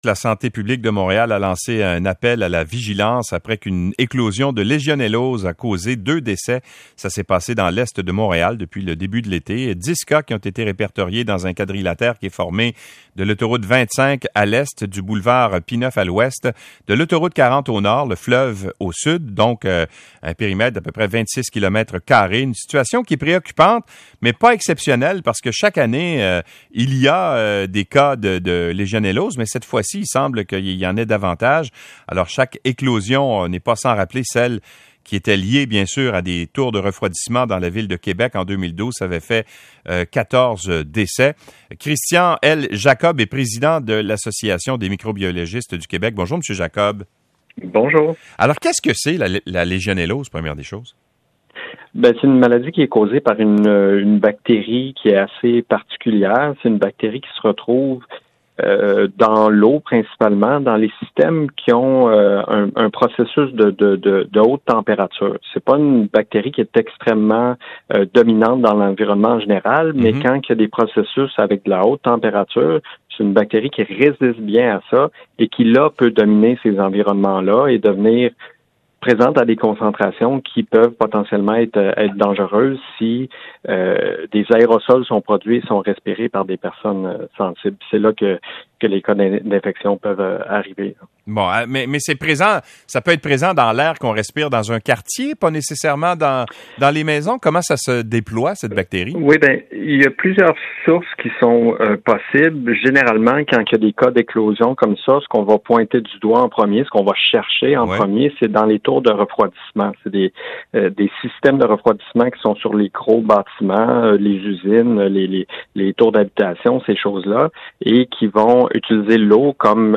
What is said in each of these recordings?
La santé publique de Montréal a lancé un appel à la vigilance après qu'une éclosion de légionellose a causé 2 décès. Ça s'est passé dans l'est de Montréal depuis le début de l'été. 10 cas qui ont été répertoriés dans un quadrilatère qui est formé de l'autoroute 25 à l'est, du boulevard P9 à l'ouest, de l'autoroute 40 au nord, le fleuve au sud, donc un périmètre d'à peu près 26 km². Une situation qui est préoccupante, mais pas exceptionnelle parce que chaque année, il y a des cas de légionellose, mais cette fois-ci, il semble qu'il y en ait davantage. Alors, chaque éclosion n'est pas sans rappeler celle qui était liée, bien sûr, à des tours de refroidissement dans la ville de Québec en 2012. Ça avait fait 14 décès. Christian L. Jacob est président de l'Association des microbiologistes du Québec. Bonjour, M. Jacob. Bonjour. Alors, qu'est-ce que c'est la légionellose, première des choses? Ben, c'est une maladie qui est causée par une bactérie qui est assez particulière. C'est une bactérie qui se retrouve dans l'eau principalement, dans les systèmes qui ont un processus de haute température. C'est pas une bactérie qui est extrêmement dominante dans l'environnement en général, mais quand il y a des processus avec de la haute température, c'est une bactérie qui résiste bien à ça et qui, là, peut dominer ces environnements-là et devenir présente à des concentrations qui peuvent potentiellement être dangereuses si des aérosols sont produits et sont respirés par des personnes sensibles. C'est là que les cas d'infection peuvent arriver. Bon, mais c'est présent, ça peut être présent dans l'air qu'on respire dans un quartier, pas nécessairement dans les maisons. Comment ça se déploie, cette bactérie? Oui, ben il y a plusieurs sources qui sont possibles. Généralement, quand il y a des cas d'éclosion comme ça, ce qu'on va pointer du doigt en premier, ce qu'on va chercher en premier, c'est dans les tours de refroidissement. C'est des systèmes de refroidissement qui sont sur les gros bâtiments, les usines, les tours d'habitation, ces choses-là, et qui vont utiliser l'eau comme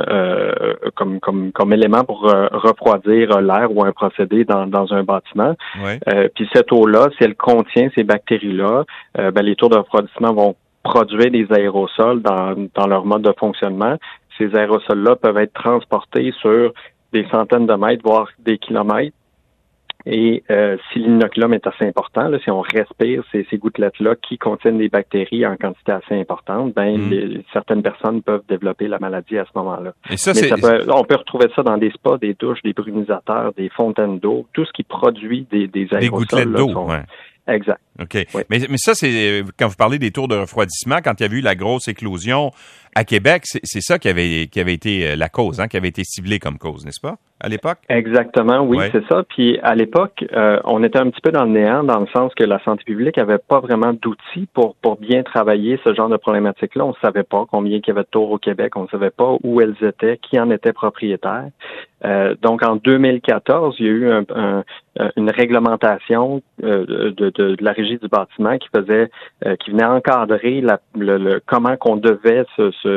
élément pour refroidir l'air ou un procédé dans un bâtiment. Puis cette eau-là, si elle contient ces bactéries-là, les tours de refroidissement vont produire des aérosols dans leur mode de fonctionnement. Ces aérosols-là peuvent être transportés sur des centaines de mètres, voire des kilomètres. Et si l'inoculum est assez important, là, si on respire ces gouttelettes-là qui contiennent des bactéries en quantité assez importante, certaines personnes peuvent développer la maladie à ce moment-là. Et ça, on peut retrouver ça dans des spas, des douches, des brunisateurs, des fontaines d'eau, tout ce qui produit des aérosols. Des gouttelettes d'eau, Exact. OK. Oui. Mais ça, c'est quand vous parlez des tours de refroidissement, quand il y a eu la grosse éclosion à Québec, c'est ça qui avait été la cause, qui avait été ciblé comme cause, n'est-ce pas, à l'époque? Exactement, oui, c'est ça. Puis à l'époque, on était un petit peu dans le néant, dans le sens que la santé publique avait pas vraiment d'outils pour bien travailler ce genre de problématique-là. On savait pas combien il y avait de tours au Québec, on savait pas où elles étaient, qui en était propriétaire. Donc en 2014, il y a eu une réglementation de la régie du bâtiment qui venait encadrer comment qu'on devait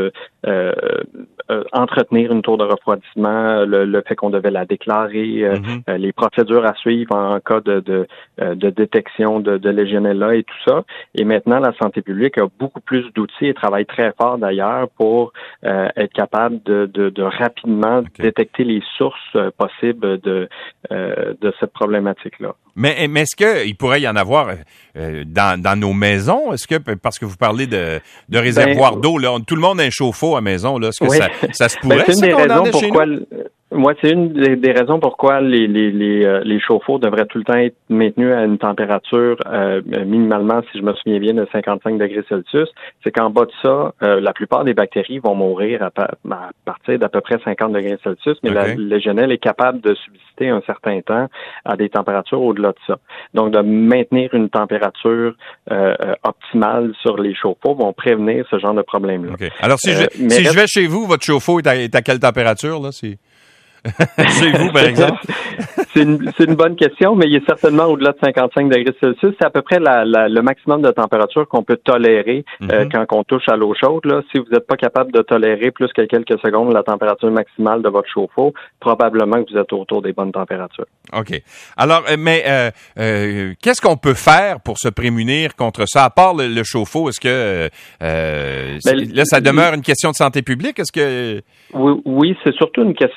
entretenir une tour de refroidissement, le fait qu'on devait la déclarer, les procédures à suivre en cas de détection de Legionella et tout ça. Et maintenant, la santé publique a beaucoup plus d'outils et travaille très fort d'ailleurs pour être capable de rapidement détecter les sources possibles de cette problématique-là. Mais est-ce qu'il pourrait y en avoir dans nos maisons? Est-ce que, parce que vous parlez de réservoirs d'eau, là, tout le monde a un chauffe-eau à la maison, là, est-ce que ça se pourrait, c'est une des raisons pourquoi nous? Moi, c'est une des raisons pourquoi les chauffe-eau devraient tout le temps être maintenus à une température minimalement, si je me souviens bien, de 55 degrés Celsius. C'est qu'en bas de ça, la plupart des bactéries vont mourir à partir d'à peu près 50 degrés Celsius, mais la Legionella est capable de subsister un certain temps à des températures au-delà de ça. Donc, de maintenir une température optimale sur les chauffe-eau vont prévenir ce genre de problème-là. Alors, si je vais chez vous, votre chauffe-eau est à quelle température, là? Chez vous, par exemple? C'est une bonne question, mais il est certainement au-delà de 55 degrés Celsius. C'est à peu près le maximum de température qu'on peut tolérer quand on touche à l'eau chaude. Là. Si vous n'êtes pas capable de tolérer plus que quelques secondes la température maximale de votre chauffe-eau, probablement que vous êtes autour des bonnes températures. OK. Alors, mais qu'est-ce qu'on peut faire pour se prémunir contre ça? À part le chauffe-eau, est-ce que là, ça demeure une question de santé publique? Est-ce que... Oui, c'est surtout une question de santé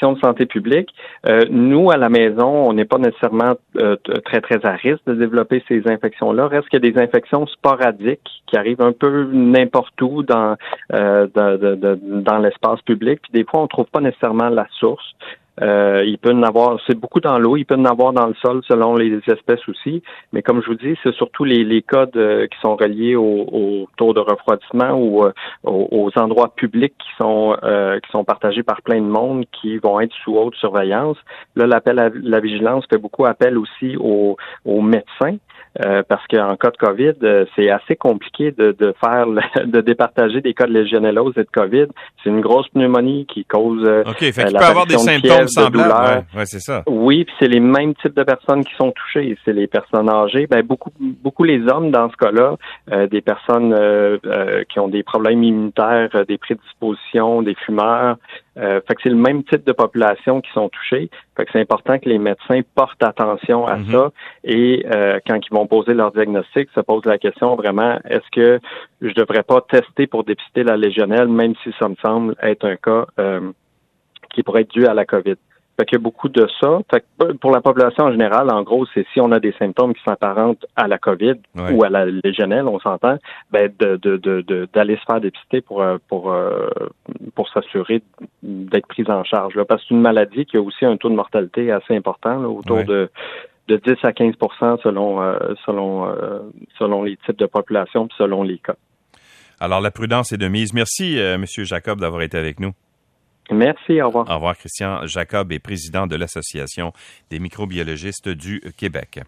public. Nous, à la maison, on n'est pas nécessairement très, très à risque de développer ces infections-là. Reste qu'il y a des infections sporadiques qui arrivent un peu n'importe où dans l'espace public. Puis des fois, on ne trouve pas nécessairement la source. Il peut en avoir, c'est beaucoup dans l'eau, il peut en avoir dans le sol selon les espèces aussi, mais comme je vous dis, c'est surtout les cas qui sont reliés au taux de refroidissement ou aux endroits publics qui sont partagés par plein de monde qui vont être sous haute surveillance. Là, l'appel à la vigilance fait beaucoup appel aussi aux médecins. Parce qu'en cas de COVID, c'est assez compliqué de départager des cas de légionellose et de COVID. C'est une grosse pneumonie qui cause fait qu'il peut avoir des symptômes semblables. Ouais, c'est ça. Oui, puis c'est les mêmes types de personnes qui sont touchées. C'est les personnes âgées, beaucoup les hommes dans ce cas-là, des personnes qui ont des problèmes immunitaires, des prédispositions, des fumeurs. Fait que c'est le même type de population qui sont touchées. Fait que c'est important que les médecins portent attention à ça et quand ils vont poser leur diagnostic, se posent la question vraiment, est-ce que je devrais pas tester pour dépister la légionelle, même si ça me semble être un cas qui pourrait être dû à la COVID. Fait qu'il y a beaucoup de ça. Fait que pour la population en général, en gros, c'est si on a des symptômes qui s'apparentent à la COVID ou à la légionelle, on s'entend, d'aller se faire dépister pour s'assurer d'être prise en charge. Là, parce que c'est une maladie qui a aussi un taux de mortalité assez important, là, autour de 10 à 15 % selon les types de population puis selon les cas. Alors, la prudence est de mise. Merci, M. Jacob, d'avoir été avec nous. Merci, au revoir. Au revoir. Christian Jacob est président de l'Association des microbiologistes du Québec.